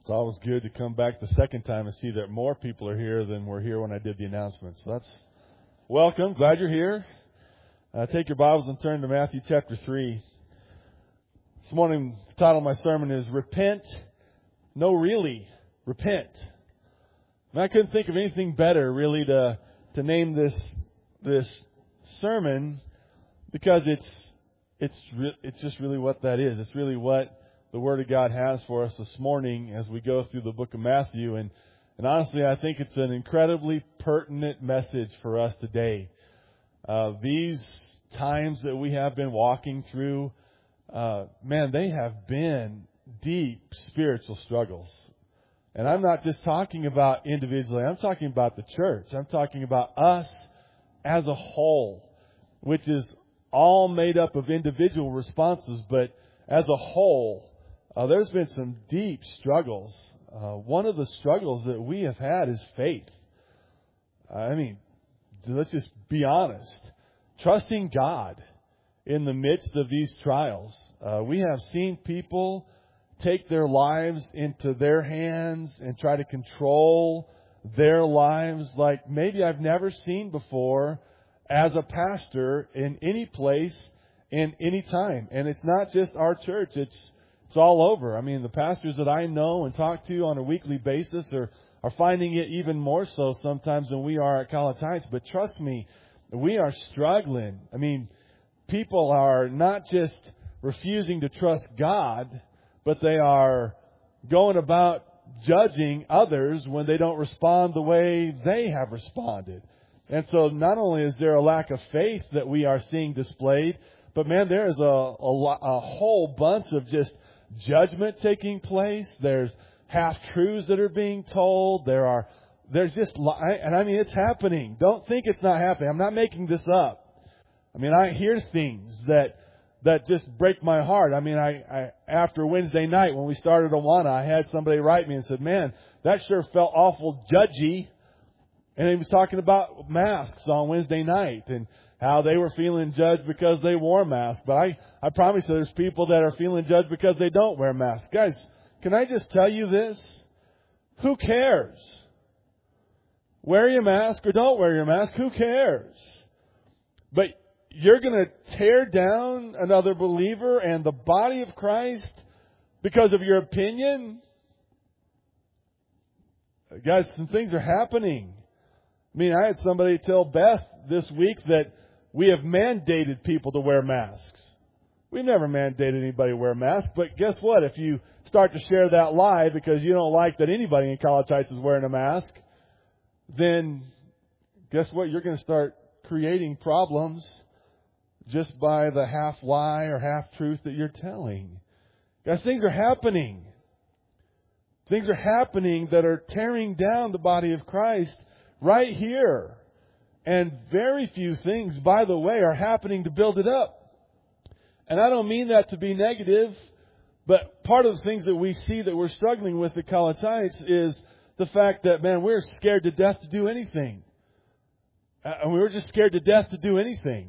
It's always good to come back the second time and see that more people are here than were here when I did the announcements. So that's welcome. Glad you're here. Take your Bibles and turn to Matthew chapter 3. This morning, the title of my sermon is Repent. No, really. Repent. And I couldn't think of anything better, really, to name this sermon, because it's just really what that is. It's really what the Word of God has for us this morning as we go through the book of Matthew. And honestly, I think it's an incredibly pertinent message for us today. These times that we have been walking through, they have been deep spiritual struggles. And I'm not just talking about individually. I'm talking about the church. I'm talking about us as a whole, which is all made up of individual responses. But as a whole, there's been some deep struggles. One of the struggles that we have had is faith. Let's just be honest. Trusting God in the midst of these trials. We have seen people take their lives into their hands and try to control their lives like maybe I've never seen before as a pastor in any place, in any time. And it's not just our church. It's all over. The pastors that I know and talk to on a weekly basis are finding it even more so sometimes than we are at College Heights. But trust me, we are struggling. People are not just refusing to trust God, but they are going about judging others when they don't respond the way they have responded. And so not only is there a lack of faith that we are seeing displayed, but there is a whole bunch of just judgment taking place. There's half-truths that are being told. It's happening. Don't think it's not happening. I'm not making this up. I hear things that just break my heart. I after Wednesday night when we started Awana, I had somebody write me and said, "Man, that sure felt awful judgy." And he was talking about masks on Wednesday night and how they were feeling judged because they wore masks. But I promise you there's people that are feeling judged because they don't wear masks. Guys, can I just tell you this? Who cares? Wear your mask or don't wear your mask, who cares? But you're going to tear down another believer and the body of Christ because of your opinion? Guys, some things are happening. I had somebody tell Beth this week that we have mandated people to wear masks. We've never mandated anybody to wear masks, but guess what? If you start to share that lie because you don't like that anybody in College Heights is wearing a mask, then guess what? You're going to start creating problems just by the half lie or half truth that you're telling. Guys, things are happening. Things are happening that are tearing down the body of Christ right here. And very few things, by the way, are happening to build it up. And I don't mean that to be negative, but part of the things that we see that we're struggling with at College Heights is the fact that, we're scared to death to do anything. And we're just scared to death to do anything.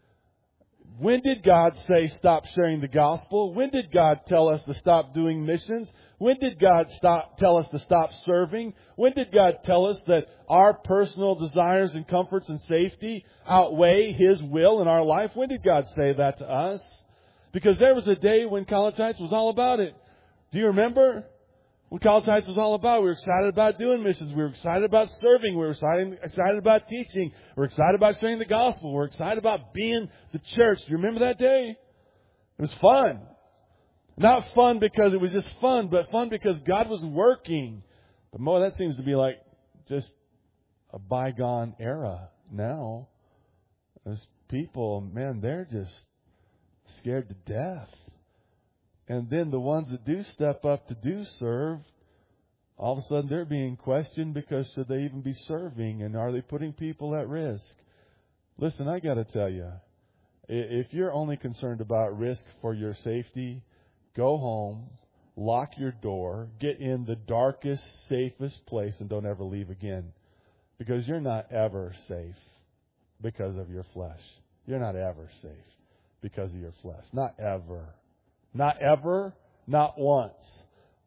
When did God say stop sharing the gospel? When did God tell us to stop doing missions? When did God tell us to stop serving? When did God tell us that our personal desires and comforts and safety outweigh His will in our life? When did God say that to us? Because there was a day when College Heights was all about it. Do you remember? When College Heights was all about, we were excited about doing missions. We were excited about serving. We were excited about teaching. We were excited about sharing the gospel. We were excited about being the church. Do you remember that day? It was fun. Not fun because it was just fun, but fun because God was working. But more, that seems to be like just a bygone era now. As people, they're just scared to death. And then the ones that do step up to do serve, all of a sudden they're being questioned because should they even be serving? And are they putting people at risk? Listen, I got to tell you, if you're only concerned about risk for your safety, go home, lock your door, get in the darkest, safest place, and don't ever leave again. Because you're not ever safe because of your flesh. You're not ever safe because of your flesh. Not ever. Not ever. Not once.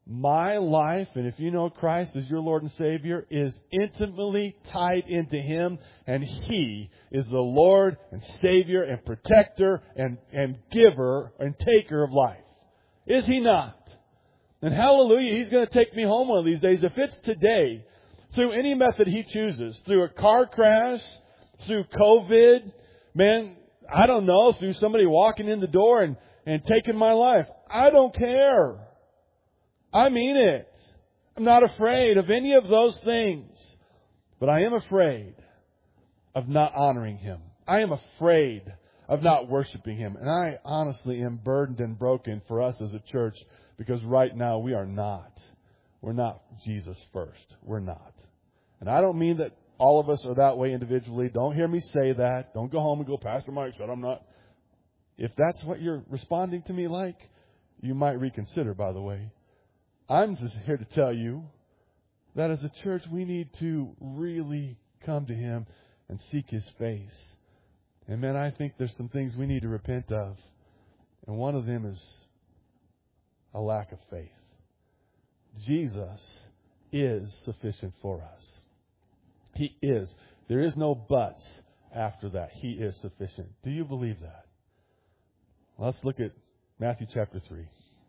My life, and if you know Christ as your Lord and Savior, is intimately tied into Him, and He is the Lord and Savior and protector and giver and taker of life. Is He not? And hallelujah, He's going to take me home one of these days. If it's today, through any method He chooses, through a car crash, through COVID, man, I don't know, through somebody walking in the door and taking my life. I don't care. I mean it. I'm not afraid of any of those things. But I am afraid of not honoring Him. I am afraid of not worshiping Him. And I honestly am burdened and broken for us as a church because right now we are not. We're not Jesus first. We're not. And I don't mean that all of us are that way individually. Don't hear me say that. Don't go home and go, Pastor Mike said I'm not. If that's what you're responding to me like, you might reconsider, by the way. I'm just here to tell you that as a church, we need to really come to Him and seek His face. And man, I think there's some things we need to repent of. And one of them is a lack of faith. Jesus is sufficient for us. He is. There is no buts after that. He is sufficient. Do you believe that? Let's look at Matthew chapter 3.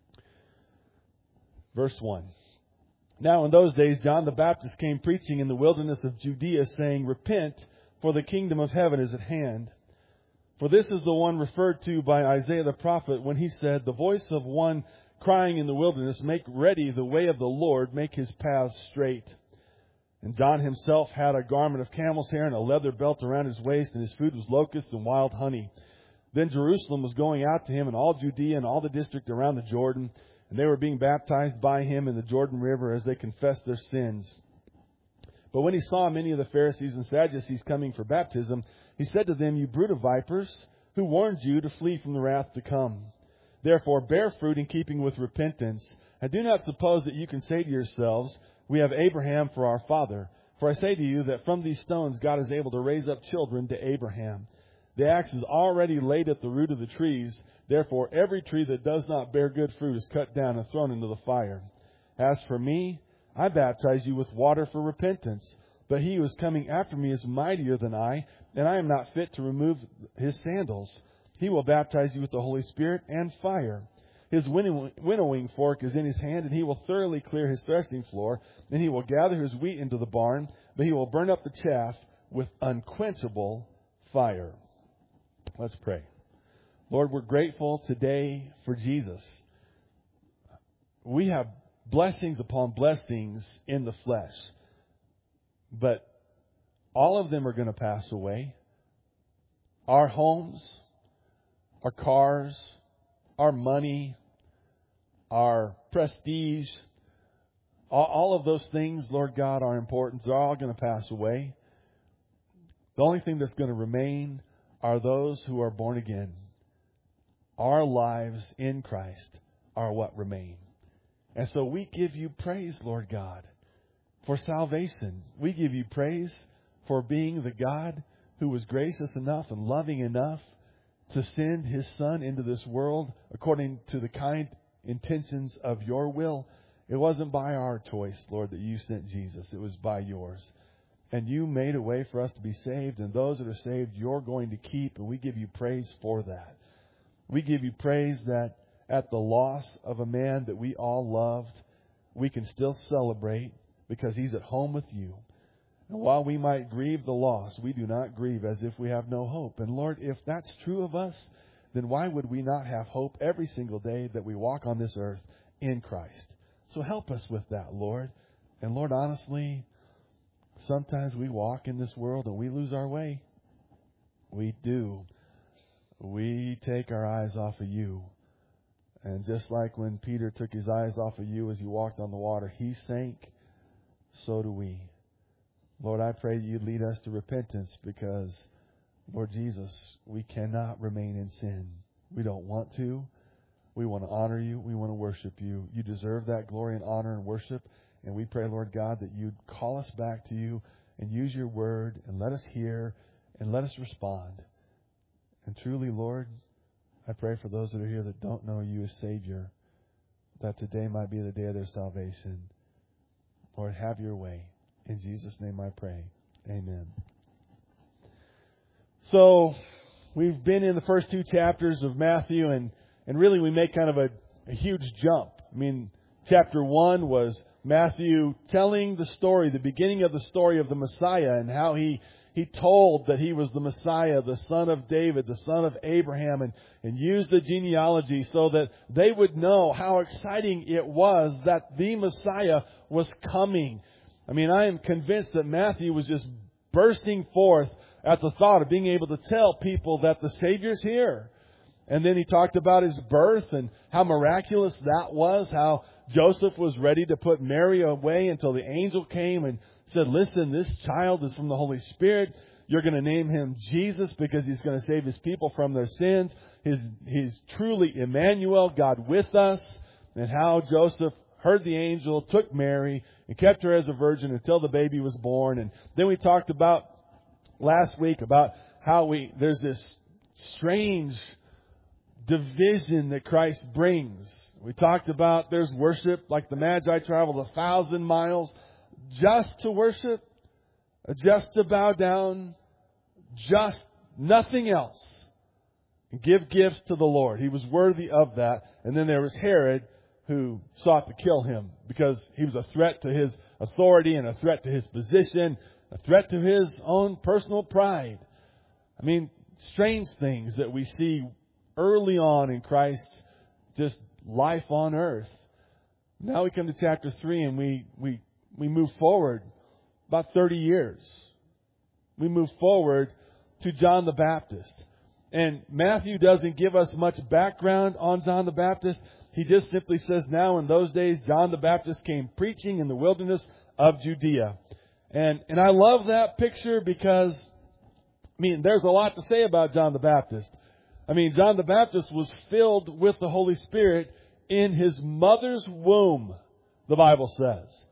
Verse 1. Now in those days John the Baptist came preaching in the wilderness of Judea, saying, Repent, for the kingdom of heaven is at hand. For this is the one referred to by Isaiah the prophet when he said, The voice of one crying in the wilderness, Make ready the way of the Lord, make His paths straight. And John himself had a garment of camel's hair and a leather belt around his waist, and his food was locusts and wild honey. Then Jerusalem was going out to him, and all Judea and all the district around the Jordan, and they were being baptized by him in the Jordan River as they confessed their sins. But when he saw many of the Pharisees and Sadducees coming for baptism, he said to them, You brood of vipers, who warned you to flee from the wrath to come? Therefore bear fruit in keeping with repentance, and do not suppose that you can say to yourselves, We have Abraham for our father. For I say to you that from these stones God is able to raise up children to Abraham. The axe is already laid at the root of the trees. Therefore, every tree that does not bear good fruit is cut down and thrown into the fire. As for me, I baptize you with water for repentance. But He who is coming after me is mightier than I, and I am not fit to remove His sandals. He will baptize you with the Holy Spirit and fire. His winnowing fork is in His hand, and He will thoroughly clear His threshing floor. And He will gather His wheat into the barn, but He will burn up the chaff with unquenchable fire. Let's pray. Lord, we're grateful today for Jesus. We have blessings upon blessings in the flesh, but all of them are going to pass away. Our homes, our cars, our money, our prestige, all of those things, Lord God, are important. They're all going to pass away. The only thing that's going to remain are those who are born again. Our lives in Christ are what remain. And so we give you praise, Lord God, for salvation. We give you praise for being the God who was gracious enough and loving enough to send His Son into this world according to the kind intentions of your will. It wasn't by our choice, Lord, that you sent Jesus. It was by yours. And you made a way for us to be saved, and those that are saved, you're going to keep, and we give you praise for that. We give you praise that at the loss of a man that we all loved, we can still celebrate because he's at home with you. And while we might grieve the loss, we do not grieve as if we have no hope. And Lord, if that's true of us, then why would we not have hope every single day that we walk on this earth in Christ? So help us with that, Lord. And Lord, honestly, sometimes we walk in this world and we lose our way. We do. We take our eyes off of you. And just like when Peter took his eyes off of you as he walked on the water, he sank. So do we. Lord, I pray you'd lead us to repentance because, Lord Jesus, we cannot remain in sin. We don't want to. We want to honor you. We want to worship you. You deserve that glory and honor and worship. And we pray, Lord God, that you'd call us back to you and use your word and let us hear and let us respond. And truly, Lord, I pray for those that are here that don't know you as Savior, that today might be the day of their salvation. Lord, have your way. In Jesus' name I pray. Amen. So, we've been in the first 2 chapters of Matthew, and really we make kind of a huge jump. I mean, chapter 1 was Matthew telling the story, the beginning of the story of the Messiah, and how he told that he was the Messiah, the son of David, the son of Abraham, and used the genealogy so that they would know how exciting it was that the Messiah was coming. I mean, I am convinced that Matthew was just bursting forth at the thought of being able to tell people that the Savior's here. And then he talked about his birth and how miraculous that was, how Joseph was ready to put Mary away until the angel came and said, listen, this child is from the Holy Spirit. You're going to name him Jesus because he's going to save his people from their sins. He's truly Emmanuel, God with us. And how Joseph heard the angel, took Mary, and kept her as a virgin until the baby was born. And then we talked about last week about how there's this strange division that Christ brings. We talked about there's worship, like the Magi traveled 1,000 miles just to worship, just to bow down, just nothing else. And give gifts to the Lord. He was worthy of that. And then there was Herod, who sought to kill him because he was a threat to his authority and a threat to his position, a threat to his own personal pride. I mean, strange things that we see early on in Christ's just life on earth. Now we come to chapter 3 and we move forward about 30 years. We move forward to John the Baptist. And Matthew doesn't give us much background on John the Baptist. He just simply says, now in those days, John the Baptist came preaching in the wilderness of Judea. And I love that picture because, I mean, there's a lot to say about John the Baptist. I mean, John the Baptist was filled with the Holy Spirit in his mother's womb, the Bible says.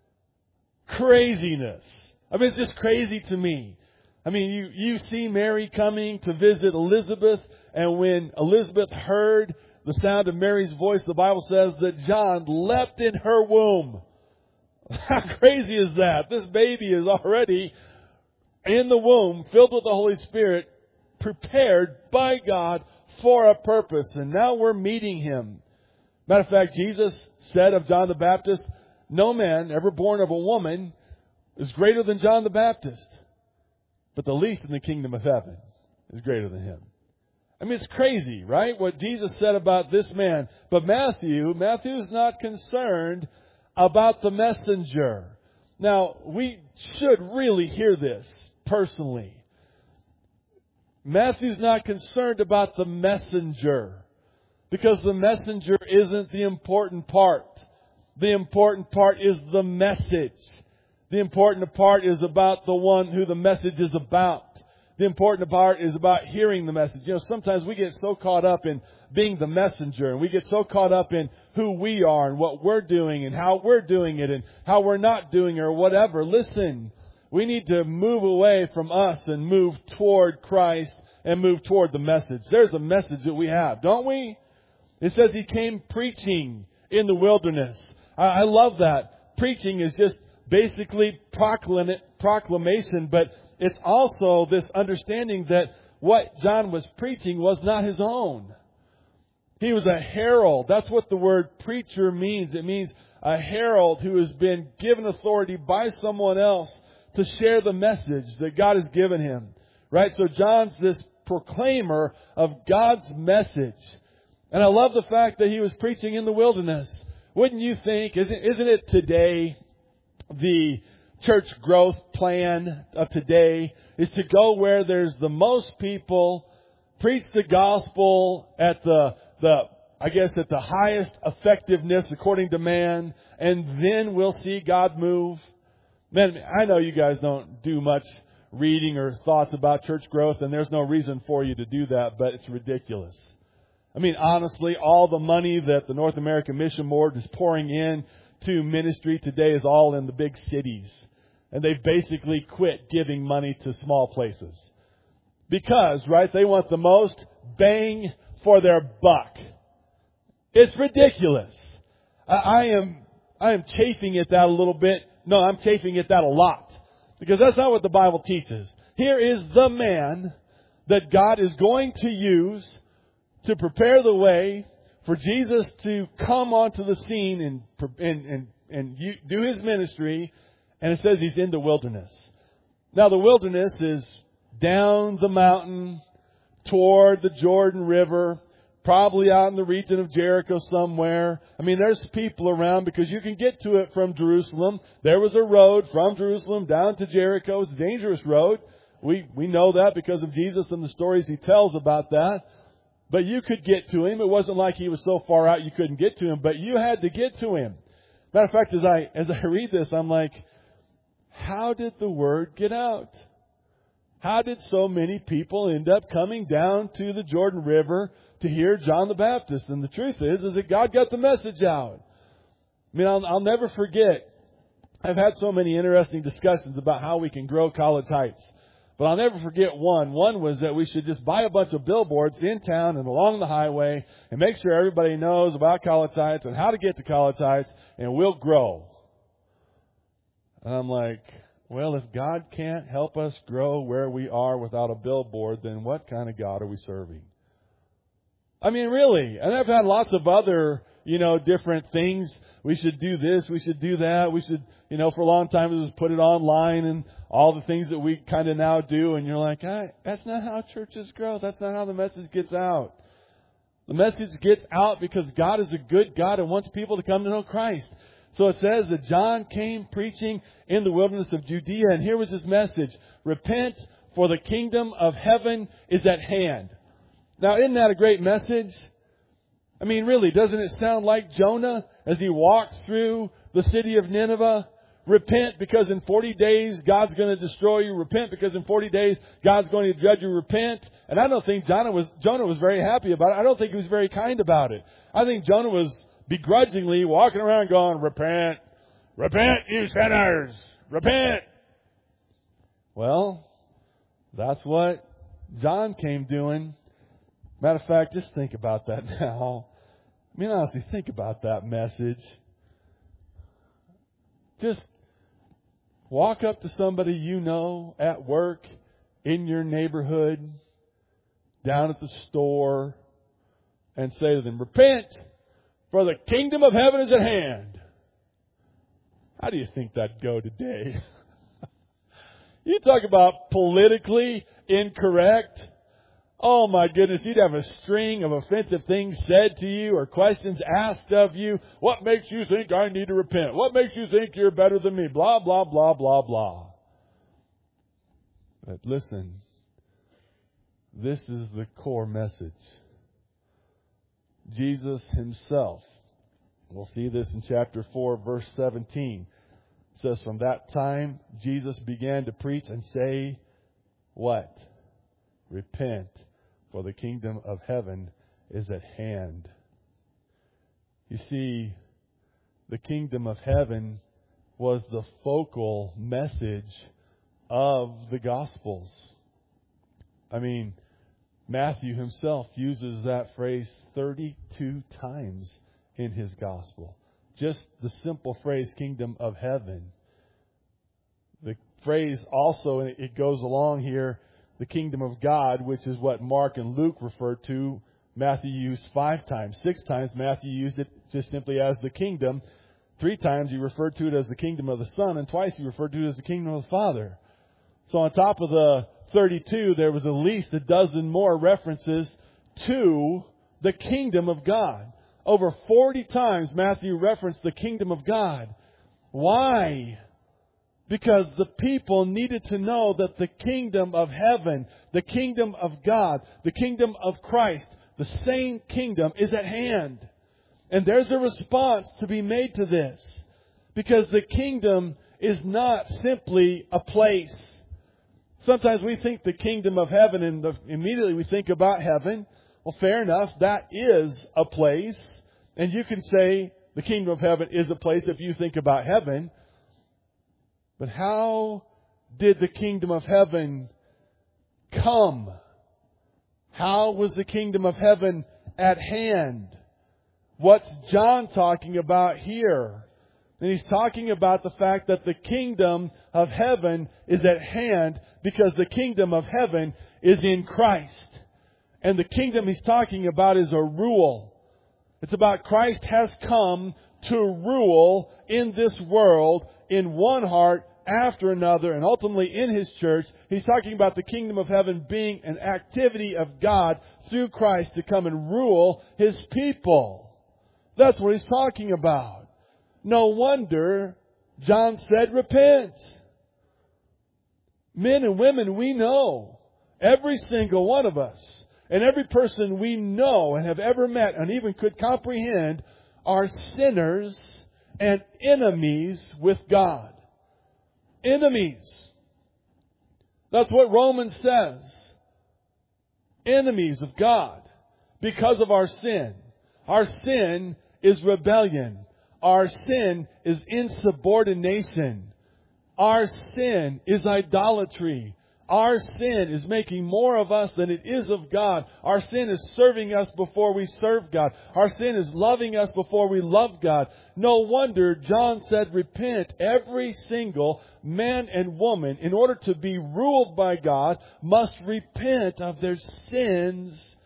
Craziness. I mean, it's just crazy to me. I mean, you see Mary coming to visit Elizabeth, and when Elizabeth heard the sound of Mary's voice, the Bible says that John leapt in her womb. How crazy is that? This baby is already in the womb, filled with the Holy Spirit, prepared by God for a purpose. And now we're meeting him. Matter of fact, Jesus said of John the Baptist, no man ever born of a woman is greater than John the Baptist. But the least in the kingdom of heaven is greater than him. I mean, it's crazy, right? What Jesus said about this man. But Matthew's not concerned about the messenger. Now, we should really hear this personally. Matthew's not concerned about the messenger, because the messenger isn't the important part. The important part is the message. The important part is about the one who the message is about. The important part is about hearing the message. You know, sometimes we get so caught up in being the messenger, and we get so caught up in who we are and what we're doing and how we're doing it and how we're not doing it or whatever. Listen, we need to move away from us and move toward Christ and move toward the message. There's a message that we have, don't we? It says he came preaching in the wilderness. I love that. Preaching is just basically proclamation, but it's also this understanding that what John was preaching was not his own. He was a herald. That's what the word preacher means. It means a herald who has been given authority by someone else to share the message that God has given him. Right? So John's this proclaimer of God's message. And I love the fact that he was preaching in the wilderness. Wouldn't you think, isn't it today, the church growth plan of today is to go where there's the most people, preach the gospel at the highest effectiveness according to man, and then we'll see God move. Man, I know you guys don't do much reading or thoughts about church growth, and there's no reason for you to do that, but it's ridiculous. I mean, honestly, all the money that the North American Mission Board is pouring in to ministry today is all in the big cities. And they've basically quit giving money to small places. Because, right, they want the most bang for their buck. It's ridiculous. I am chafing at that a little bit. No, I'm chafing at that a lot. Because that's not what the Bible teaches. Here is the man that God is going to use to prepare the way for Jesus to come onto the scene and do His ministry. And it says He's in the wilderness. Now the wilderness is down the mountain toward the Jordan River, probably out in the region of Jericho somewhere. I mean, there's people around because you can get to it from Jerusalem. There was a road from Jerusalem down to Jericho. It's a dangerous road. We know that because of Jesus and the stories He tells about that. But you could get to Him. It wasn't like He was so far out you couldn't get to Him, but you had to get to Him. Matter of fact, as I read this, I'm like, how did the word get out? How did so many people end up coming down to the Jordan River to hear John the Baptist? And the truth is that God got the message out. I mean, I'll never forget. I've had so many interesting discussions about how we can grow College Heights. But I'll never forget one. One was that we should just buy a bunch of billboards in town and along the highway and make sure everybody knows about College Heights and how to get to College Heights, and we'll grow. And I'm like, well, if God can't help us grow where we are without a billboard, then what kind of God are we serving? I mean, really. And I've had lots of other, different things. We should do this. We should do that. We should, for a long time, just put it online and all the things that we kind of now do. And you're like, that's not how churches grow. That's not how the message gets out. The message gets out because God is a good God and wants people to come to know Christ. So it says that John came preaching in the wilderness of Judea, and here was his message: repent, for the kingdom of heaven is at hand. Now, isn't that a great message? I mean, really, doesn't it sound like Jonah as he walks through the city of Nineveh? Repent, because in 40 days God's going to destroy you. Repent, because in 40 days God's going to judge you. Repent. And I don't think Jonah was very happy about it. I don't think he was very kind about it. I think Jonah was begrudgingly walking around going, repent, repent, you sinners, repent. Well, that's what John came doing. Matter of fact, just think about that now. I mean, honestly, think about that message. Just walk up to somebody you know at work, in your neighborhood, down at the store, and say to them, repent, for the kingdom of heaven is at hand. How do you think that'd go today? You talk about politically incorrect. Oh my goodness, you'd have a string of offensive things said to you or questions asked of you. What makes you think I need to repent? What makes you think you're better than me? Blah, blah, blah, blah, blah. But listen, this is the core message. Jesus Himself, we'll see this in chapter 4, verse 17. It says, from that time, Jesus began to preach and say, what? Repent, for the kingdom of heaven is at hand. You see, the kingdom of heaven was the focal message of the Gospels. I mean, Matthew himself uses that phrase 32 times in his Gospel. Just the simple phrase, kingdom of heaven. The phrase also, it goes along here, the kingdom of God, which is what Mark and Luke referred to, Matthew used 5 times. 6 times Matthew used it just simply as the kingdom. 3 times he referred to it as the kingdom of the Son, and twice he referred to it as the kingdom of the Father. So on top of the 32, there was at least a dozen more references to the kingdom of God. Over 40 times Matthew referenced the kingdom of God. Why? Because the people needed to know that the kingdom of heaven, the kingdom of God, the kingdom of Christ, the same kingdom is at hand. And there's a response to be made to this. Because the kingdom is not simply a place. Sometimes we think the kingdom of heaven and immediately we think about heaven. Well, fair enough, that is a place. And you can say the kingdom of heaven is a place if you think about heaven. But how did the kingdom of heaven come? How was the kingdom of heaven at hand? What's John talking about here? And he's talking about the fact that the kingdom of heaven is at hand because the kingdom of heaven is in Christ. And the kingdom he's talking about is a rule. It's about Christ has come to rule in this world in one heart after another and ultimately in His church. He's talking about the kingdom of heaven being an activity of God through Christ to come and rule His people. That's what he's talking about. No wonder John said, repent. Men and women, we know, every single one of us, and every person we know and have ever met and even could comprehend are sinners and enemies with God. Enemies. That's what Romans says. Enemies of God because of our sin. Our sin is rebellion. Our sin is insubordination. Our sin is idolatry. Our sin is making more of us than it is of God. Our sin is serving us before we serve God. Our sin is loving us before we love God. No wonder John said, repent. Every single man and woman, in order to be ruled by God, must repent of their sins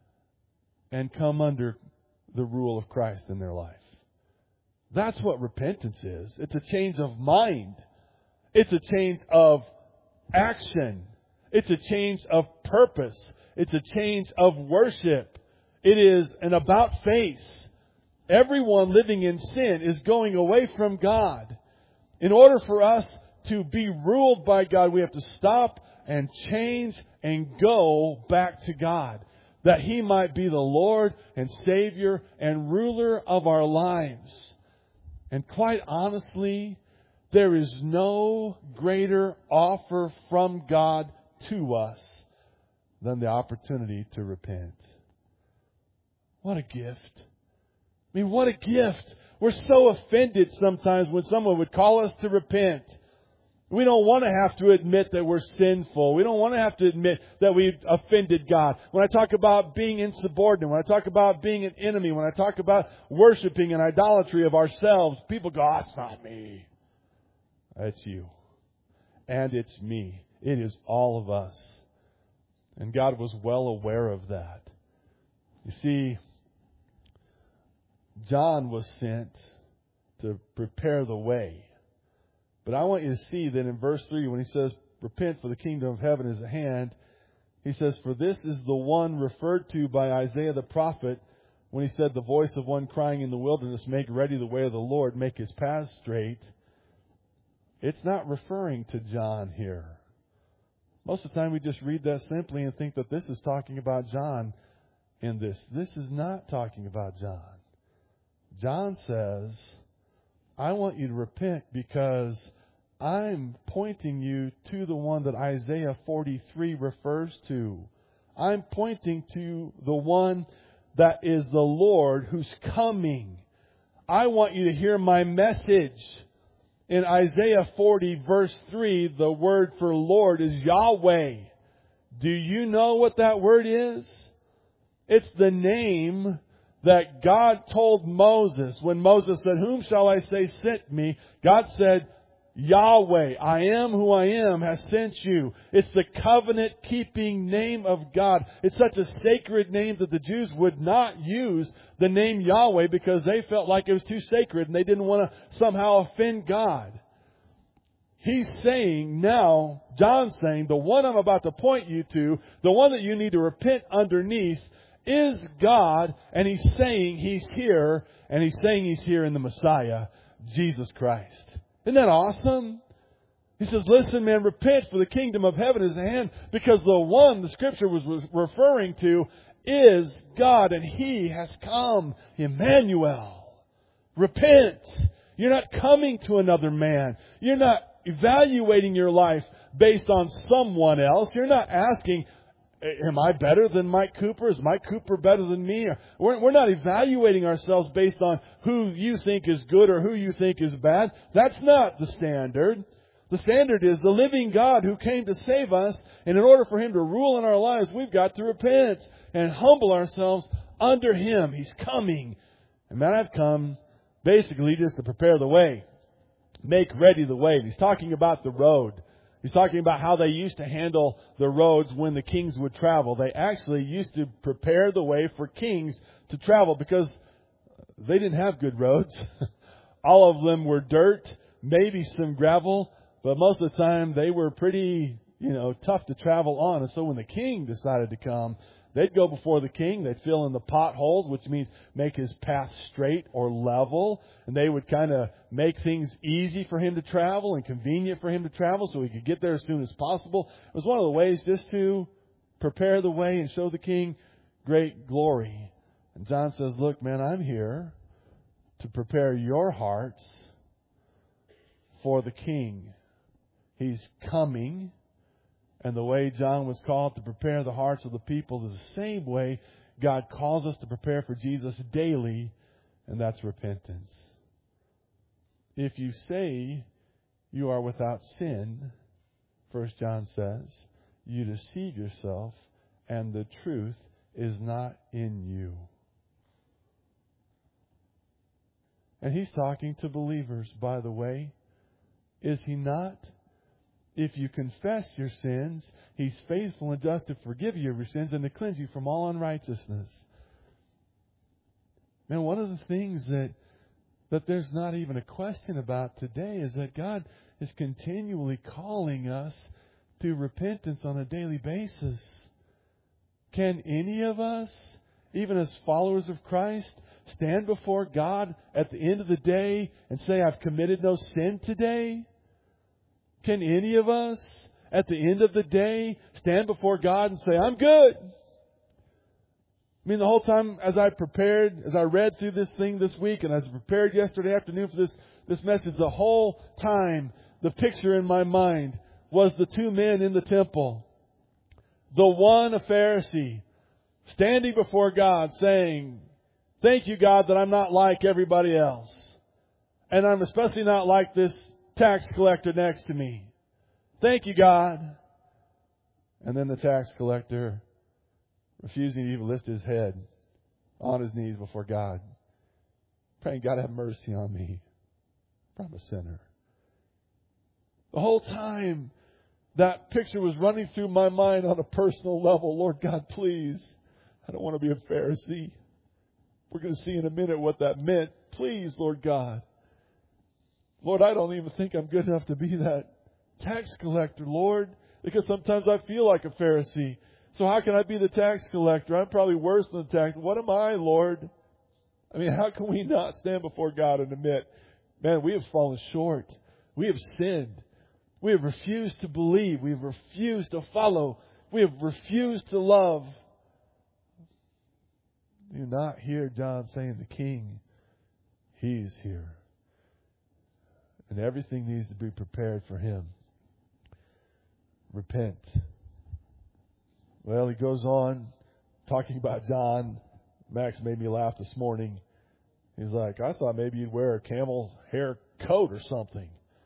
and come under the rule of Christ in their life. That's what repentance is. It's a change of mind. It's a change of action. It's a change of purpose. It's a change of worship. It is an about face. Everyone living in sin is going away from God. In order for us to be ruled by God, we have to stop and change and go back to God, that He might be the Lord and Savior and ruler of our lives. And quite honestly, there is no greater offer from God to us than the opportunity to repent. What a gift. I mean, what a gift. We're so offended sometimes when someone would call us to repent. We don't want to have to admit that we're sinful. We don't want to have to admit that we've offended God. When I talk about being insubordinate, when I talk about being an enemy, when I talk about worshiping and idolatry of ourselves, people go, that's not me. It's you. And it's me. It is all of us. And God was well aware of that. You see, John was sent to prepare the way. But I want you to see that in verse 3, when he says, repent for the kingdom of heaven is at hand, he says, for this is the one referred to by Isaiah the prophet when he said, the voice of one crying in the wilderness, make ready the way of the Lord, make His paths straight. It's not referring to John here. Most of the time we just read that simply and think that this is talking about John in this. This is not talking about John. John says, I want you to repent because I'm pointing you to the one that Isaiah 43 refers to. I'm pointing to the one that is the Lord who's coming. I want you to hear my message. In Isaiah 40 verse 3, the word for Lord is Yahweh. Do you know what that word is? It's the name that God told Moses. When Moses said, whom shall I say sent me? God said, Yahweh, I am who I am, has sent you. It's the covenant-keeping name of God. It's such a sacred name that the Jews would not use the name Yahweh because they felt like it was too sacred and they didn't want to somehow offend God. He's saying now, John's saying, the one I'm about to point you to, the one that you need to repent underneath, is God, and He's saying He's here, and He's saying He's here in the Messiah, Jesus Christ. Isn't that awesome? He says, listen, man, repent for the kingdom of heaven is at hand, because the one the Scripture was referring to is God, and He has come, Emmanuel. Repent. You're not coming to another man. You're not evaluating your life based on someone else. You're not asking, am I better than Mike Cooper? Is Mike Cooper better than me? We're not evaluating ourselves based on who you think is good or who you think is bad. That's not the standard. The standard is the living God who came to save us. And in order for Him to rule in our lives, we've got to repent and humble ourselves under Him. He's coming. And man, I've come basically just to prepare the way. Make ready the way. And he's talking about the road. He's talking about how they used to handle the roads when the kings would travel. They actually used to prepare the way for kings to travel because they didn't have good roads. All of them were dirt, maybe some gravel, but most of the time they were pretty, tough to travel on. And so when the king decided to come, they'd go before the king. They'd fill in the potholes, which means make his path straight or level. And they would kind of make things easy for him to travel and convenient for him to travel so he could get there as soon as possible. It was one of the ways just to prepare the way and show the king great glory. And John says, look, man, I'm here to prepare your hearts for the king. He's coming. And the way John was called to prepare the hearts of the people is the same way God calls us to prepare for Jesus daily, and that's repentance. If you say you are without sin, 1 John says, you deceive yourself, and the truth is not in you. And he's talking to believers, by the way. Is he not? If you confess your sins, He's faithful and just to forgive you of your sins and to cleanse you from all unrighteousness. Man, one of the things that there's not even a question about today is that God is continually calling us to repentance on a daily basis. Can any of us, even as followers of Christ, stand before God at the end of the day and say, I've committed no sin today? Can any of us, at the end of the day, stand before God and say, I'm good? I mean, the whole time as I read through this thing this week, and as I prepared yesterday afternoon for this message, the whole time, the picture in my mind was the two men in the temple. The one, a Pharisee, standing before God saying, thank you, God, that I'm not like everybody else. And I'm especially not like this tax collector next to me. Thank you, God. And then the tax collector, refusing to even lift his head, on his knees before God, praying, God, have mercy on me, for I'm a sinner. The whole time, that picture was running through my mind on a personal level. Lord God, please, I don't want to be a Pharisee. We're going to see in a minute what that meant. Please, Lord God. Lord, I don't even think I'm good enough to be that tax collector, Lord, because sometimes I feel like a Pharisee. So how can I be the tax collector? I'm probably worse than the tax. What am I, Lord? I mean, how can we not stand before God and admit, man, we have fallen short. We have sinned. We have refused to believe. We have refused to follow. We have refused to love. Do not hear John saying the King, He's here. And everything needs to be prepared for Him. Repent. Well, he goes on talking about John. Max made me laugh this morning. He's like, I thought maybe you'd wear a camel hair coat or something.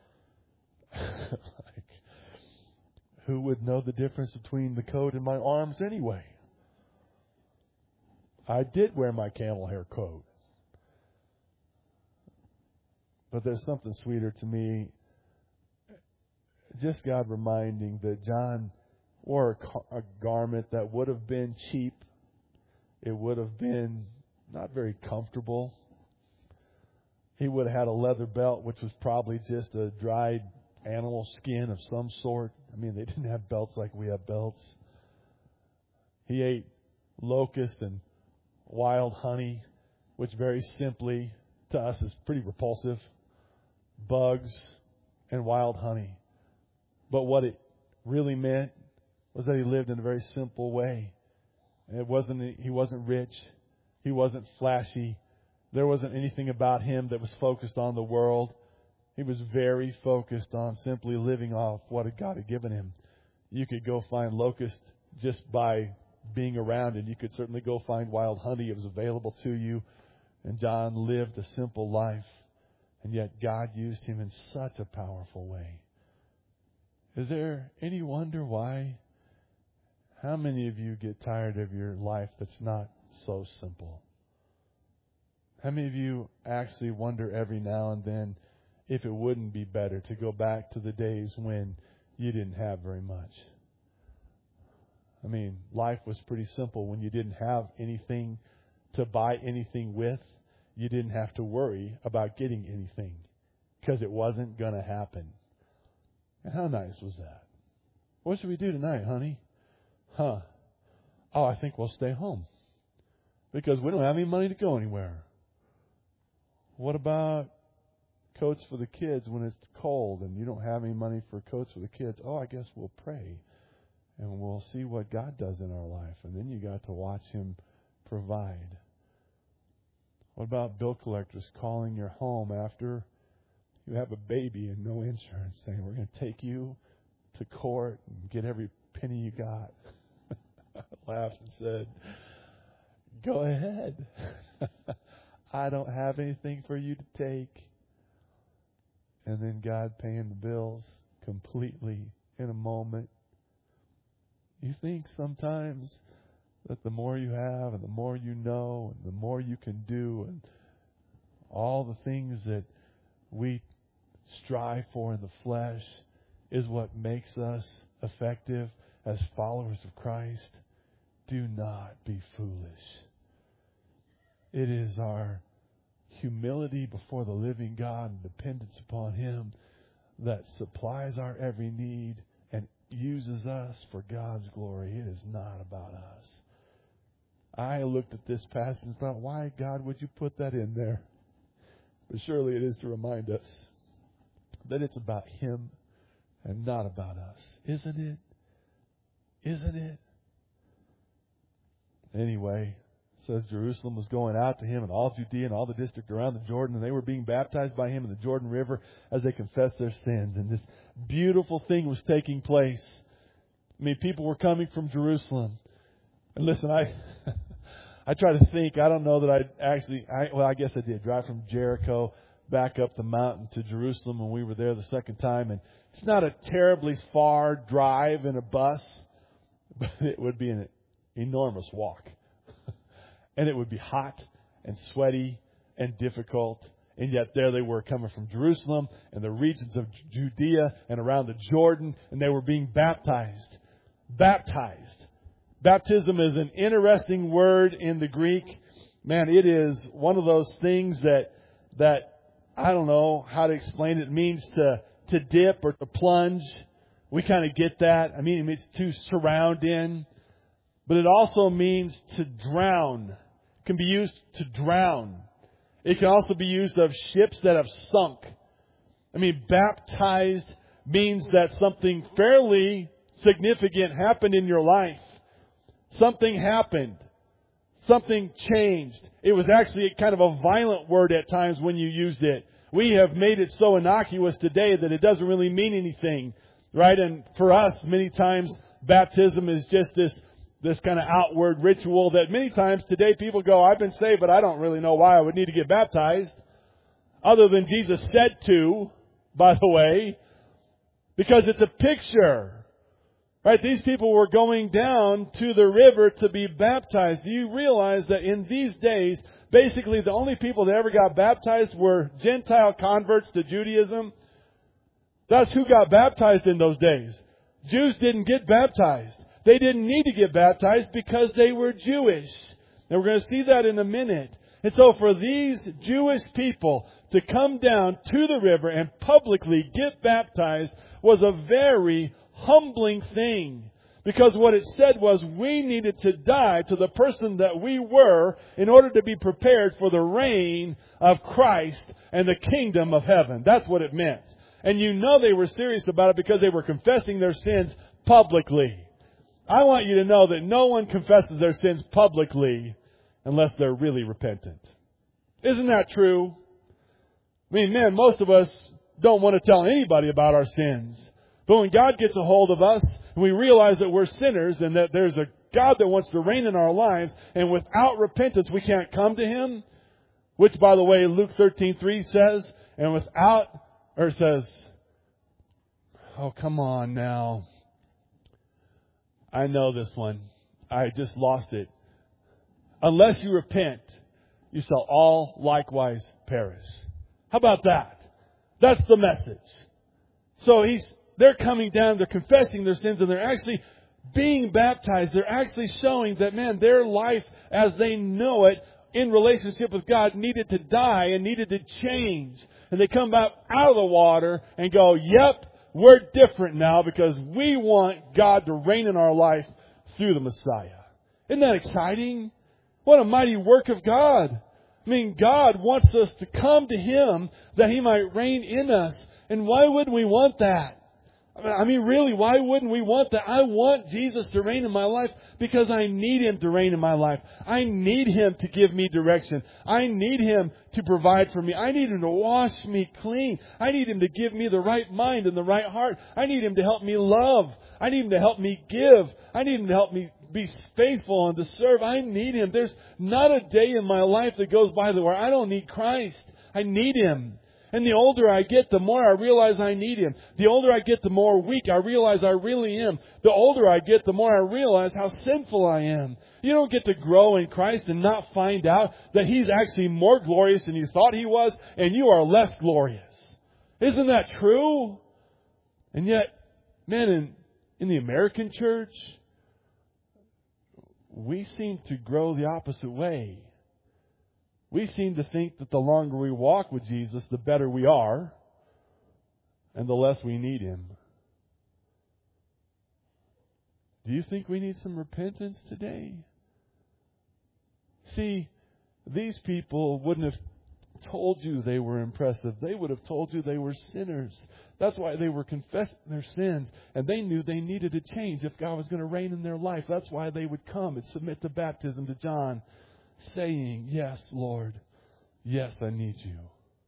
Like, who would know the difference between the coat and my arms anyway? I did wear my camel hair coat. But there's something sweeter to me. Just God reminding that John wore a garment that would have been cheap. It would have been not very comfortable. He would have had a leather belt, which was probably just a dried animal skin of some sort. I mean, they didn't have belts like we have belts. He ate locust and wild honey, which very simply to us is pretty repulsive. Bugs and wild honey. But what it really meant was that he lived in a very simple way. He wasn't rich. He wasn't flashy. There wasn't anything about him that was focused on the world. He was very focused on simply living off what God had given him. You could go find locust just by being around, and you could certainly go find wild honey. It was available to you. And John lived a simple life. And yet God used him in such a powerful way. Is there any wonder why? How many of you get tired of your life that's not so simple? How many of you actually wonder every now and then if it wouldn't be better to go back to the days when you didn't have very much? I mean, life was pretty simple. When you didn't have anything to buy anything with, you didn't have to worry about getting anything because it wasn't going to happen. And how nice was that? What should we do tonight, honey? Oh, I think we'll stay home because we don't have any money to go anywhere. What about coats for the kids when it's cold and you don't have any money for coats for the kids? Oh, I guess we'll pray and we'll see what God does in our life. And then you got to watch Him provide. What about bill collectors calling your home after you have a baby and no insurance, saying, we're going to take you to court and get every penny you got? I laughed and said, go ahead. I don't have anything for you to take. And then God paying the bills completely in a moment. You think sometimes that the more you have and the more you know and the more you can do and all the things that we strive for in the flesh is what makes us effective as followers of Christ? Do not be foolish. It is our humility before the living God and dependence upon Him that supplies our every need and uses us for God's glory. It is not about us. I looked at this passage and thought, why, God, would you put that in there? But surely it is to remind us that it's about Him and not about us. Isn't it? Isn't it? Anyway, it says Jerusalem was going out to Him and all Judea and all the district around the Jordan, and they were being baptized by Him in the Jordan River as they confessed their sins. And this beautiful thing was taking place. I mean, people were coming from Jerusalem. And listen, I try to think, I don't know that I guess I did drive from Jericho back up the mountain to Jerusalem when we were there the second time. And it's not a terribly far drive in a bus, but it would be an enormous walk. And it would be hot and sweaty and difficult. And yet there they were coming from Jerusalem and the regions of Judea and around the Jordan, and they were being baptized. Baptized. Baptism is an interesting word in the Greek. Man, it is one of those things that I don't know how to explain it. It means to dip or to plunge. We kind of get that. I mean, it means to surround in. But it also means to drown. It can be used to drown. It can also be used of ships that have sunk. I mean, baptized means that something fairly significant happened in your life. Something happened. Something changed. It was actually kind of a violent word at times when you used it. We have made it so innocuous today that it doesn't really mean anything, right? And for us, many times, baptism is just this kind of outward ritual that many times today people go, I've been saved, but I don't really know why I would need to get baptized. Other than Jesus said to, by the way, because it's a picture. Right, these people were going down to the river to be baptized. Do you realize that in these days, basically the only people that ever got baptized were Gentile converts to Judaism? That's who got baptized in those days. Jews didn't get baptized. They didn't need to get baptized because they were Jewish. And we're going to see that in a minute. And so for these Jewish people to come down to the river and publicly get baptized was a very humbling thing. Because what it said was we needed to die to the person that we were in order to be prepared for the reign of Christ and the kingdom of heaven. That's what it meant. And you know they were serious about it because they were confessing their sins publicly. I want you to know that no one confesses their sins publicly unless they're really repentant. Isn't that true? I mean, man, most of us don't want to tell anybody about our sins. But when God gets a hold of us, and we realize that we're sinners and that there's a God that wants to reign in our lives, and without repentance we can't come to Him, which, by the way, Luke 13:3 says, oh, come on now. I know this one. I just lost it. Unless you repent, you shall all likewise perish. How about that? That's the message. So they're coming down, they're confessing their sins, and they're actually being baptized. They're actually showing that, man, their life as they know it in relationship with God needed to die and needed to change. And they come out of the water and go, yep, we're different now because we want God to reign in our life through the Messiah. Isn't that exciting? What a mighty work of God. I mean, God wants us to come to Him that He might reign in us. And why wouldn't we want that? I mean, really, why wouldn't we want that? I want Jesus to reign in my life because I need Him to reign in my life. I need Him to give me direction. I need Him to provide for me. I need Him to wash me clean. I need Him to give me the right mind and the right heart. I need Him to help me love. I need Him to help me give. I need Him to help me be faithful and to serve. I need Him. There's not a day in my life that goes by where I don't need Christ. I need Him. And the older I get, the more I realize I need Him. The older I get, the more weak I realize I really am. The older I get, the more I realize how sinful I am. You don't get to grow in Christ and not find out that He's actually more glorious than you thought He was, and you are less glorious. Isn't that true? And yet, man, in the American church, we seem to grow the opposite way. We seem to think that the longer we walk with Jesus, the better we are, and the less we need Him. Do you think we need some repentance today? See, these people wouldn't have told you they were impressive. They would have told you they were sinners. That's why they were confessing their sins. And they knew they needed to change if God was going to reign in their life. That's why they would come and submit to baptism to John, saying, yes, Lord, yes, I need you.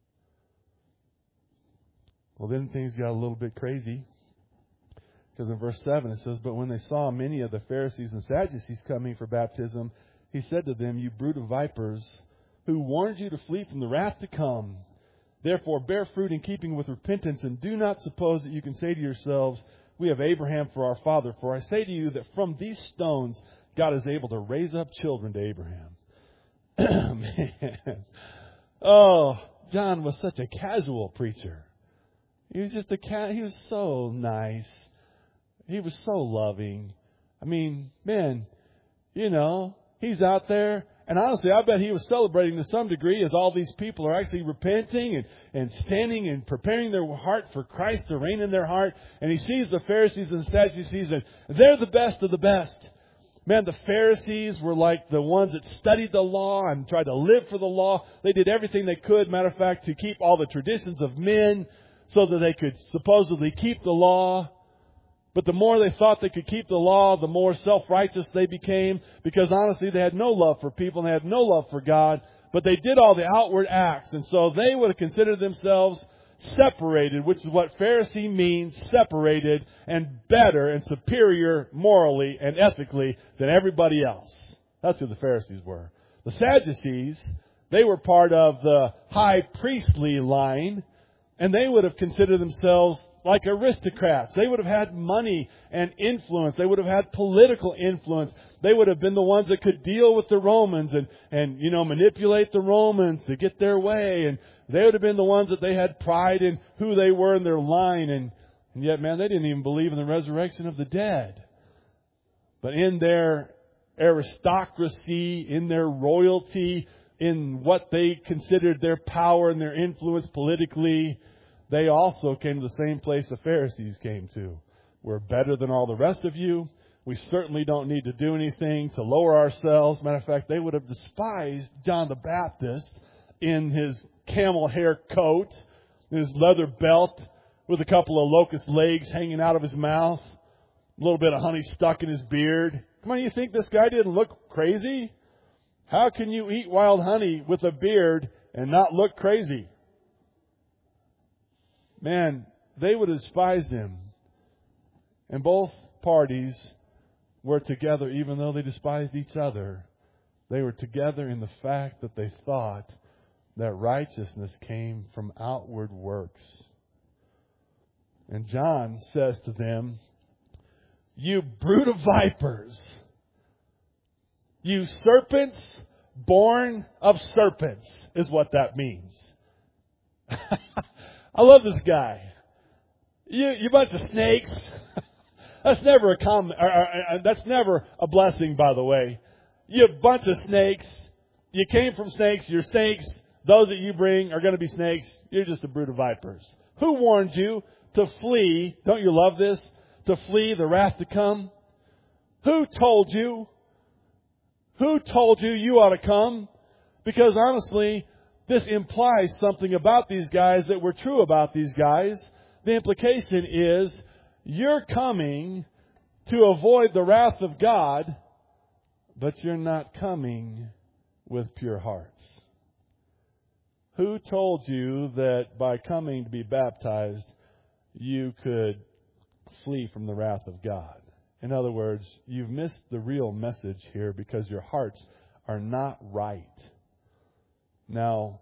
Well, then things got a little bit crazy. Because in verse 7 it says, but when they saw many of the Pharisees and Sadducees coming for baptism, He said to them, you brood of vipers, who warned you to flee from the wrath to come? Therefore bear fruit in keeping with repentance, and do not suppose that you can say to yourselves, we have Abraham for our father. For I say to you that from these stones God is able to raise up children to Abraham. Man. Oh, John was such a casual preacher. He was just he was so nice. He was so loving. I mean, man, he's out there. And honestly, I bet he was celebrating to some degree as all these people are actually repenting and standing and preparing their heart for Christ to reign in their heart. And he sees the Pharisees and the Sadducees, and they're the best of the best. Man, the Pharisees were like the ones that studied the law and tried to live for the law. They did everything they could, matter of fact, to keep all the traditions of men so that they could supposedly keep the law. But the more they thought they could keep the law, the more self-righteous they became, because honestly they had no love for people and they had no love for God. But they did all the outward acts, and so they would have considered themselves separated, which is what Pharisee means, separated and better and superior morally and ethically than everybody else. That's who the Pharisees were. The Sadducees, they were part of the high priestly line, and they would have considered themselves like aristocrats. They would have had money and influence. They would have had political influence. They would have been the ones that could deal with the Romans and manipulate the Romans to get their way. And they would have been the ones that they had pride in who they were in their line. And yet, man, they didn't even believe in the resurrection of the dead. But in their aristocracy, in their royalty, in what they considered their power and their influence politically, they also came to the same place the Pharisees came to. We're better than all the rest of you. We certainly don't need to do anything to lower ourselves. Matter of fact, they would have despised John the Baptist in his camel hair coat, in his leather belt, with a couple of locust legs hanging out of his mouth, a little bit of honey stuck in his beard. Come on, you think this guy didn't look crazy? How can you eat wild honey with a beard and not look crazy? Man, they would have despised him. And both parties were together, even though they despised each other. They were together in the fact that they thought that righteousness came from outward works. And John says to them, you brood of vipers, you serpents born of serpents is what that means. I love this guy. You bunch of snakes. That's never that's never a blessing, by the way. You bunch of snakes. You came from snakes. You're snakes. Those that you bring are going to be snakes. You're just a brood of vipers. Who warned you to flee? Don't you love this? To flee the wrath to come? Who told you? Who told you you ought to come? Because honestly, this implies something about these guys that were true about these guys. The implication is you're coming to avoid the wrath of God, but you're not coming with pure hearts. Who told you that by coming to be baptized, you could flee from the wrath of God? In other words, you've missed the real message here because your hearts are not right. Now,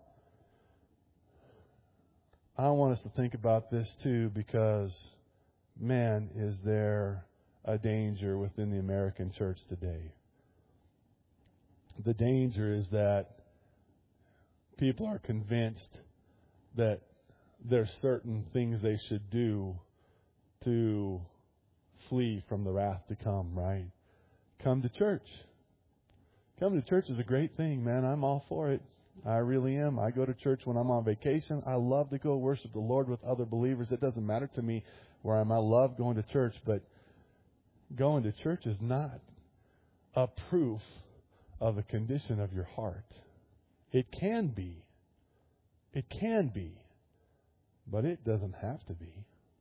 I want us to think about this too because, man, is there a danger within the American church today. The danger is that people are convinced that there's certain things they should do to flee from the wrath to come, right? Come to church. Coming to church is a great thing, man. I'm all for it. I really am. I go to church when I'm on vacation. I love to go worship the Lord with other believers. It doesn't matter to me where I'm. I love going to church, but going to church is not a proof of the condition of your heart. It can be. It can be. But it doesn't have to be.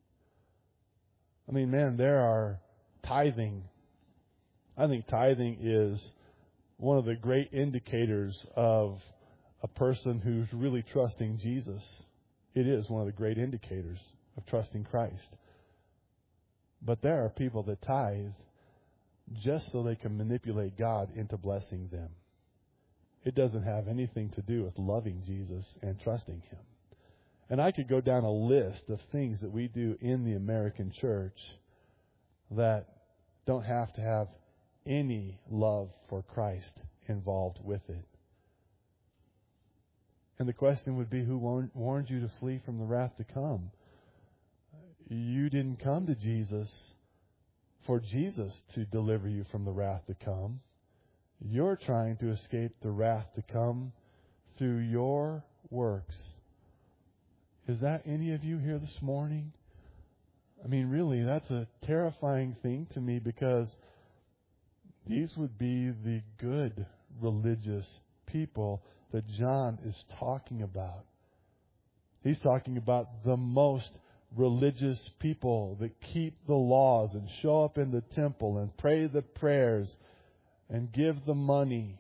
I mean, man, there are tithing. I think tithing is one of the great indicators of a person who's really trusting Jesus. It is one of the great indicators of trusting Christ. But there are people that tithe just so they can manipulate God into blessing them. It doesn't have anything to do with loving Jesus and trusting Him. And I could go down a list of things that we do in the American church that don't have to have any love for Christ involved with it. And the question would be, who warned you to flee from the wrath to come? You didn't come to Jesus for Jesus to deliver you from the wrath to come. You're trying to escape the wrath to come through your works. Is that any of you here this morning? I mean, really, that's a terrifying thing to me because these would be the good religious people that John is talking about. He's talking about the most religious people that keep the laws and show up in the temple and pray the prayers and give the money.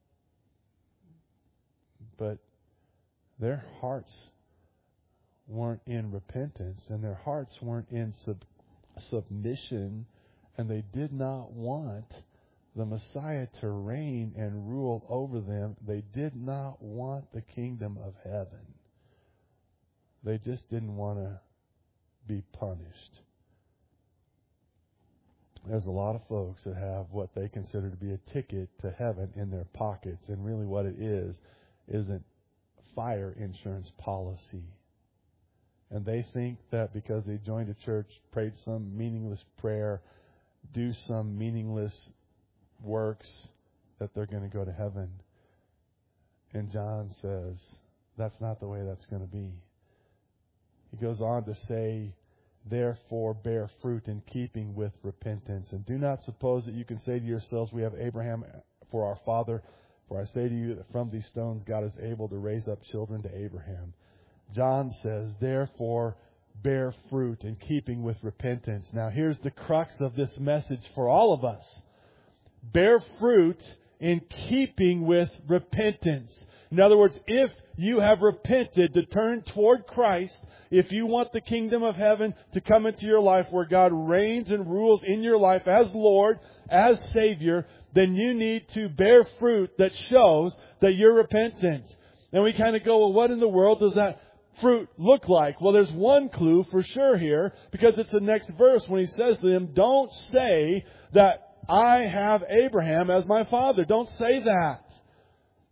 But their hearts weren't in repentance and their hearts weren't in submission, and they did not want the Messiah to reign and rule over them. They did not want the kingdom of heaven. They just didn't want to be punished. There's a lot of folks that have what they consider to be a ticket to heaven in their pockets, and really what it isn't fire insurance policy. And they think that because they joined a church, prayed some meaningless prayer, do some meaningless works, that they're going to go to heaven. And John says that's not the way that's going to be. He goes on to say, therefore bear fruit in keeping with repentance. And do not suppose that you can say to yourselves, we have Abraham for our father. For I say to you that from these stones God is able to raise up children to Abraham. John says, therefore bear fruit in keeping with repentance. Now here's the crux of this message for all of us. Bear fruit in keeping with repentance. In other words, if you have repented to turn toward Christ, if you want the kingdom of heaven to come into your life where God reigns and rules in your life as Lord, as Savior, then you need to bear fruit that shows that you're repentant. And we kind of go, well, what in the world does that fruit look like? Well, there's one clue for sure here, because it's the next verse when he says to them, don't say that I have Abraham as my father. Don't say that.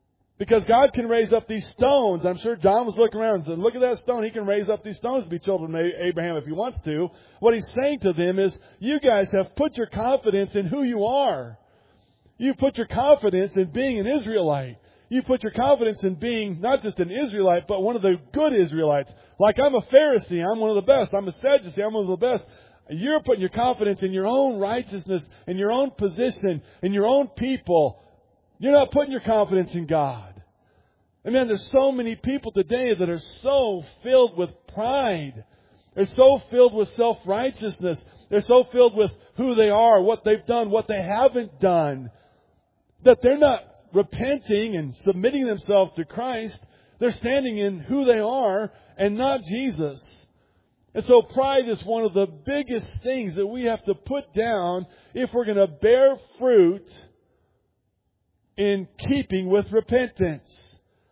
Because God can raise up these stones. I'm sure John was looking around and said, look at that stone. He can raise up these stones to be children of Abraham if he wants to. What he's saying to them is, you guys have put your confidence in who you are. You put your confidence in being an Israelite. You put your confidence in being not just an Israelite, but one of the good Israelites. Like I'm a Pharisee, I'm one of the best. I'm a Sadducee, I'm one of the best. You're putting your confidence in your own righteousness, in your own position, in your own people. You're not putting your confidence in God. And man, there's so many people today that are so filled with pride. They're so filled with self-righteousness. They're so filled with who they are, what they've done, what they haven't done, that they're not repenting and submitting themselves to Christ. They're standing in who they are and not Jesus. And so pride is one of the biggest things that we have to put down if we're going to bear fruit in keeping with repentance.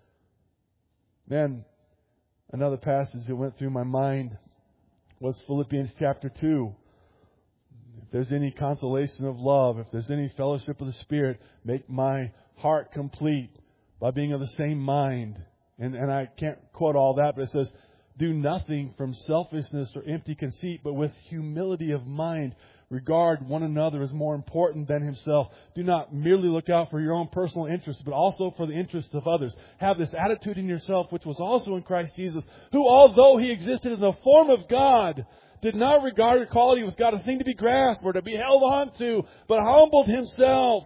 Man, another passage that went through my mind was Philippians chapter 2. If there's any consolation of love, if there's any fellowship of the Spirit, make my heart complete by being of the same mind. And I can't quote all that, but it says, do nothing from selfishness or empty conceit, but with humility of mind, regard one another as more important than himself. Do not merely look out for your own personal interests, but also for the interests of others. Have this attitude in yourself, which was also in Christ Jesus, who, although he existed in the form of God, did not regard equality with God a thing to be grasped or to be held on to, but humbled himself.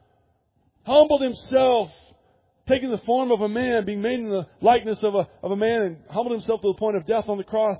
Taking the form of a man, being made in the likeness of a man, and humbled himself to the point of death on the cross.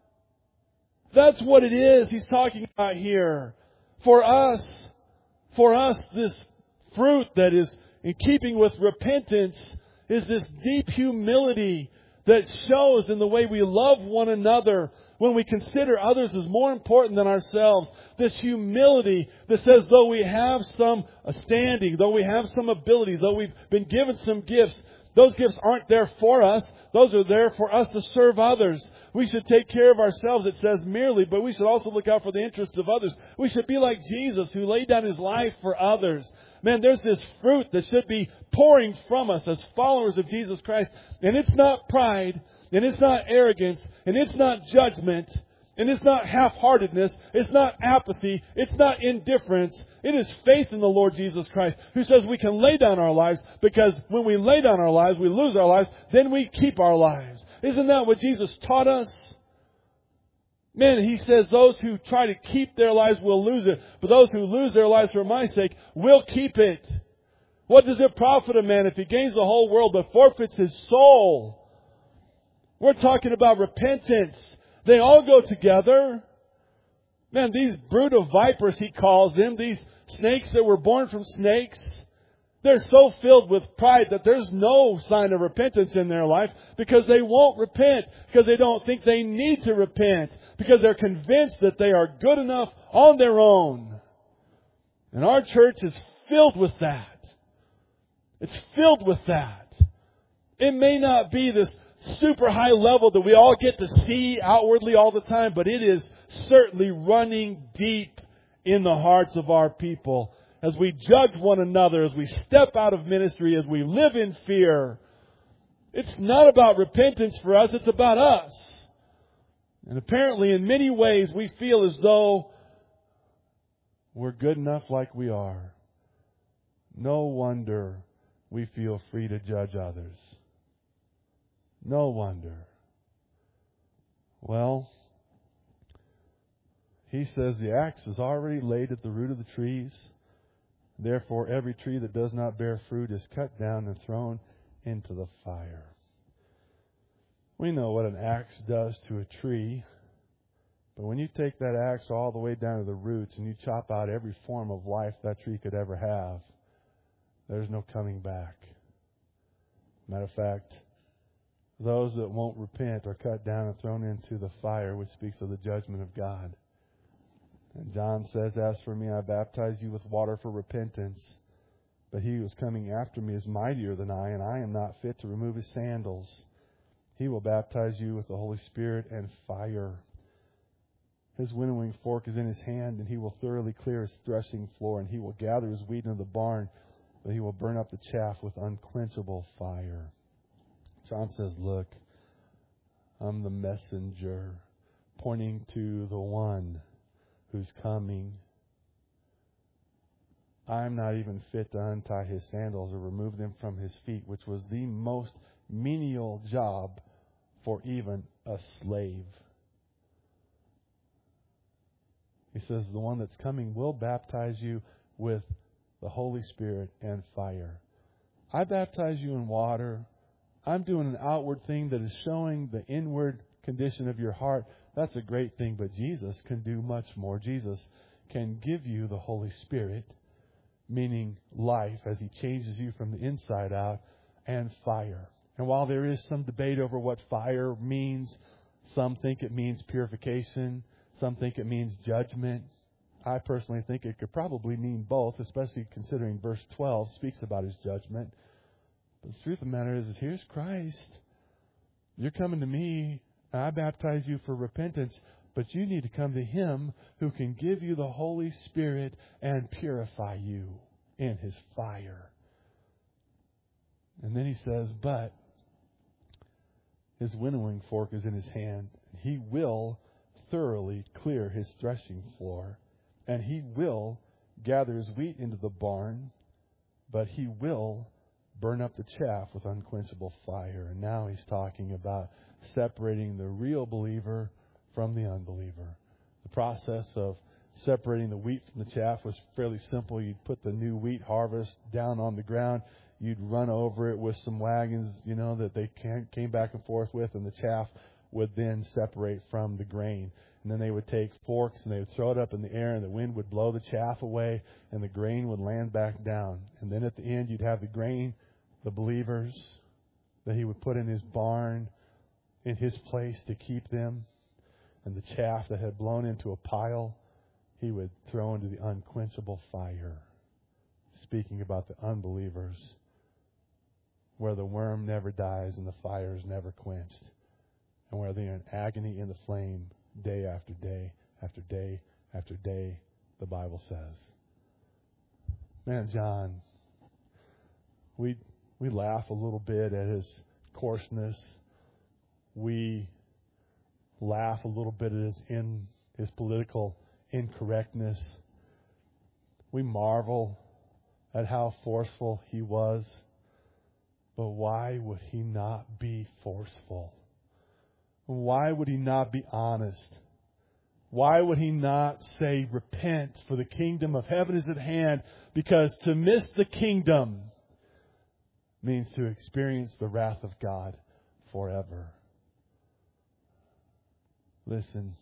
That's what it is he's talking about here. For us, this fruit that is in keeping with repentance is this deep humility that shows in the way we love one another when we consider others as more important than ourselves. This humility that says, though we have some standing, though we have some ability, though we've been given some gifts, those gifts aren't there for us. Those are there for us to serve others. We should take care of ourselves, it says merely, but we should also look out for the interests of others. We should be like Jesus, who laid down his life for others. Man, there's this fruit that should be pouring from us as followers of Jesus Christ. And it's not pride, and it's not arrogance, and it's not judgment, and it's not half-heartedness, it's not apathy, it's not indifference. It is faith in the Lord Jesus Christ, who says we can lay down our lives, because when we lay down our lives, we lose our lives, then we keep our lives. Isn't that what Jesus taught us? Man, he says those who try to keep their lives will lose it, but those who lose their lives for my sake will keep it. What does it profit a man if he gains the whole world but forfeits his soul? We're talking about repentance. They all go together. Man, these brood of vipers, he calls them, these snakes that were born from snakes, they're so filled with pride that there's no sign of repentance in their life because they won't repent, because they don't think they need to repent, because they're convinced that they are good enough on their own. And our church is filled with that. It's filled with that. It may not be this super high level that we all get to see outwardly all the time, but it is certainly running deep in the hearts of our people. As we judge one another, as we step out of ministry, as we live in fear, it's not about repentance for us, it's about us. And apparently in many ways we feel as though we're good enough like we are. No wonder we feel free to judge others. No wonder. Well, he says the axe is already laid at the root of the trees. Therefore, every tree that does not bear fruit is cut down and thrown into the fire. We know what an axe does to a tree. But when you take that axe all the way down to the roots and you chop out every form of life that tree could ever have, there's no coming back. Matter of fact, those that won't repent are cut down and thrown into the fire, which speaks of the judgment of God. And John says, as for me, I baptize you with water for repentance. But he who is coming after me is mightier than I, and I am not fit to remove his sandals. He will baptize you with the Holy Spirit and fire. His winnowing fork is in his hand, and he will thoroughly clear his threshing floor, and he will gather his wheat into the barn, but He will burn up the chaff with unquenchable fire. John says, look, I'm the messenger pointing to the one who's coming. I'm not even fit to untie His sandals or remove them from His feet, which was the most menial job for even a slave. He says, the one that's coming will baptize you with the Holy Spirit and fire. I baptize you in water. I'm doing an outward thing that is showing the inward condition of your heart. That's a great thing, but Jesus can do much more. Jesus can give you the Holy Spirit, meaning life as He changes you from the inside out, and fire. And while there is some debate over what fire means, some think it means purification, some think it means judgment. I personally think it could probably mean both, especially considering verse 12 speaks about His judgment. But the truth of the matter is here's Christ. You're coming to me, and I baptize you for repentance, but you need to come to Him who can give you the Holy Spirit and purify you in His fire. And then He says, but His winnowing fork is in His hand. He will thoroughly clear His threshing floor, and He will gather His wheat into the barn, but He will burn up the chaff with unquenchable fire. And now He's talking about separating the real believer from the unbeliever. The process of separating the wheat from the chaff was fairly simple. You'd put the new wheat harvest down on the ground. You'd run over it with some wagons, that they came back and forth with, and the chaff would then separate from the grain. And then they would take forks and they would throw it up in the air, and the wind would blow the chaff away, and the grain would land back down. And then at the end, you'd have the grain, the believers, that He would put in His barn, in His place to keep them. And the chaff that had blown into a pile, He would throw into the unquenchable fire. Speaking about the unbelievers, where the worm never dies and the fire is never quenched, and where they're in agony in the flame day after day after day after day, the Bible says. Man, John, we laugh a little bit at his coarseness. We laugh a little bit at his political incorrectness. We marvel at how forceful he was. But why would he not be forceful? Why would he not be honest? Why would he not say, repent, for the kingdom of heaven is at hand? Because to miss the kingdom means to experience the wrath of God forever. Listen,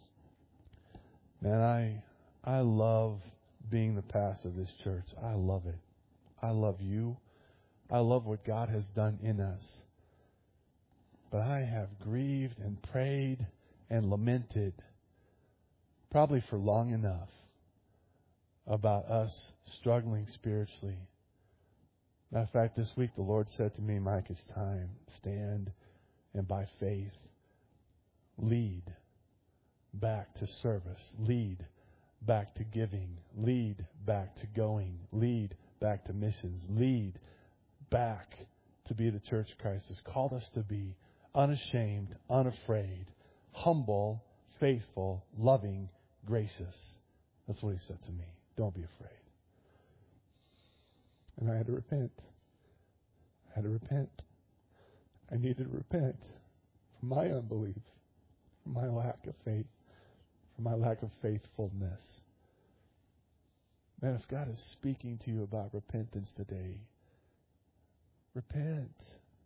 man, I love being the pastor of this church. I love it. I love you. I love what God has done in us. But I have grieved and prayed and lamented, probably for long enough, about us struggling spiritually. Matter of fact, this week the Lord said to me, Mike, it's time. Stand and by faith lead back to service. Lead back to giving. Lead back to going. Lead back to missions. Lead back to be the church Christ has called us to be. Unashamed, unafraid, humble, faithful, loving, gracious. That's what He said to me. Don't be afraid. And I had to repent. I needed to repent from my unbelief, from my lack of faith, from my lack of faithfulness. Man, if God is speaking to you about repentance today, repent.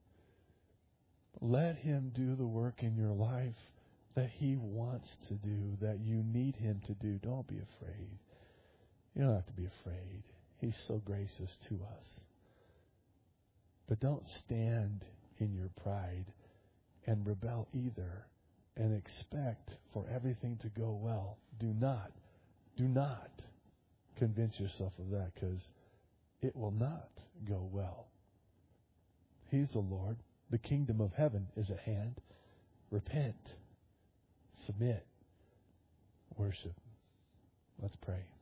Let Him do the work in your life that He wants to do, that you need Him to do. Don't be afraid. You don't have to be afraid. He's so gracious to us. But don't stand in your pride and rebel either and expect for everything to go well. Do not convince yourself of that, because it will not go well. He's the Lord. The kingdom of heaven is at hand. Repent. Submit. Worship. Let's pray.